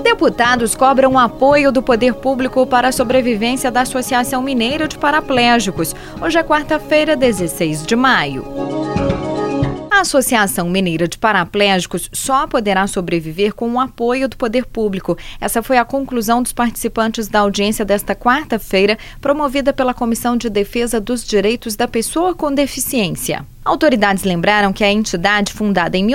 Deputados cobram apoio do poder público para a sobrevivência da Associação Mineira de Paraplégicos. Hoje é quarta-feira, 16 de maio. A Associação Mineira de Paraplégicos só poderá sobreviver com o apoio do poder público. Essa foi a conclusão dos participantes da audiência desta quarta-feira, promovida pela Comissão de Defesa dos Direitos da Pessoa com Deficiência. Autoridades lembraram que a entidade, fundada em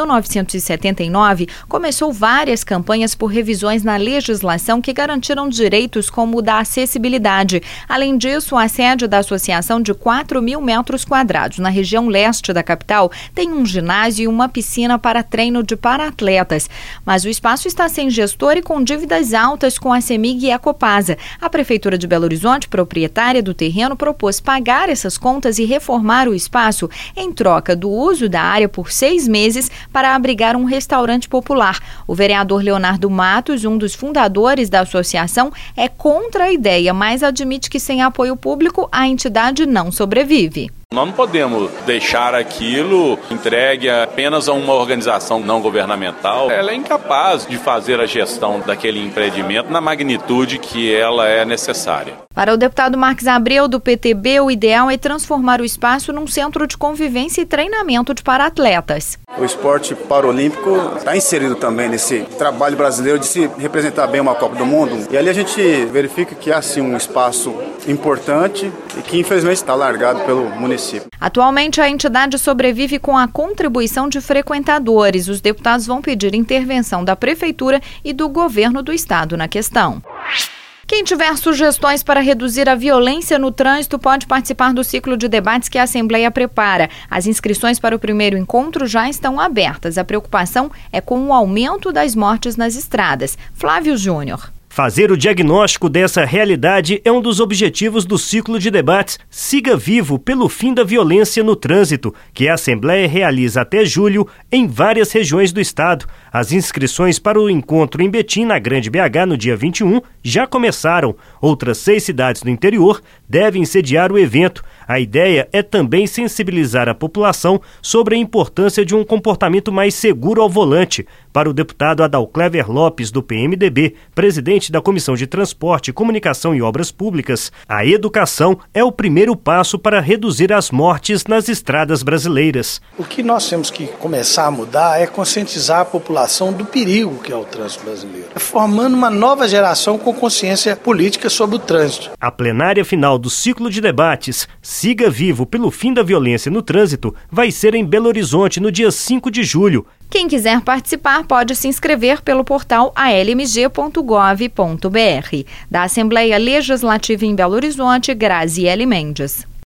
1979, começou várias campanhas por revisões na legislação que garantiram direitos como o da acessibilidade. Além disso, a sede da associação, de 4.000 metros quadrados, na região leste da capital, tem um ginásio e uma piscina para treino de para-atletas. Mas o espaço está sem gestor e com dívidas altas com a CEMIG e a Copasa. A Prefeitura de Belo Horizonte, proprietária do terreno, propôs pagar essas contas e reformar o espaço em troca do uso da área por 6 meses para abrigar um restaurante popular. O vereador Leonardo Matos, um dos fundadores da associação, é contra a ideia, mas admite que sem apoio público a entidade não sobrevive. Nós não podemos deixar aquilo entregue apenas a uma organização não governamental. Ela é incapaz de fazer a gestão daquele empreendimento na magnitude que ela é necessária. Para o deputado Marques Abreu, do PTB, o ideal é transformar o espaço num centro de convivência e treinamento de para-atletas. O esporte paralímpico está inserido também nesse trabalho brasileiro de se representar bem uma Copa do Mundo. E ali a gente verifica que há sim um espaço importante e que infelizmente está largado pelo município. Atualmente, a entidade sobrevive com a contribuição de frequentadores. Os deputados vão pedir intervenção da Prefeitura e do governo do estado na questão. Quem tiver sugestões para reduzir a violência no trânsito pode participar do ciclo de debates que a Assembleia prepara. As inscrições para o primeiro encontro já estão abertas. A preocupação é com o aumento das mortes nas estradas. Flávio Júnior. Fazer o diagnóstico dessa realidade é um dos objetivos do ciclo de debates Siga Vivo pelo Fim da Violência no Trânsito, que a Assembleia realiza até julho em várias regiões do estado. As inscrições para o encontro em Betim, na Grande BH, no dia 21, já começaram. Outras 6 cidades do interior devem sediar o evento. A ideia é também sensibilizar a população sobre a importância de um comportamento mais seguro ao volante. Para o deputado Adalclever Lopes, do PMDB, presidente da Comissão de Transporte, Comunicação e Obras Públicas, a educação é o primeiro passo para reduzir as mortes nas estradas brasileiras. O que nós temos que começar a mudar é conscientizar a população do perigo que é o trânsito brasileiro, formando uma nova geração com consciência política sobre o trânsito. A plenária final do ciclo de debates Siga Vivo pelo Fim da Violência no Trânsito vai ser em Belo Horizonte no dia 5 de julho. Quem quiser participar pode se inscrever pelo portal almg.gov.br. Da Assembleia Legislativa em Belo Horizonte, Graziele Mendes.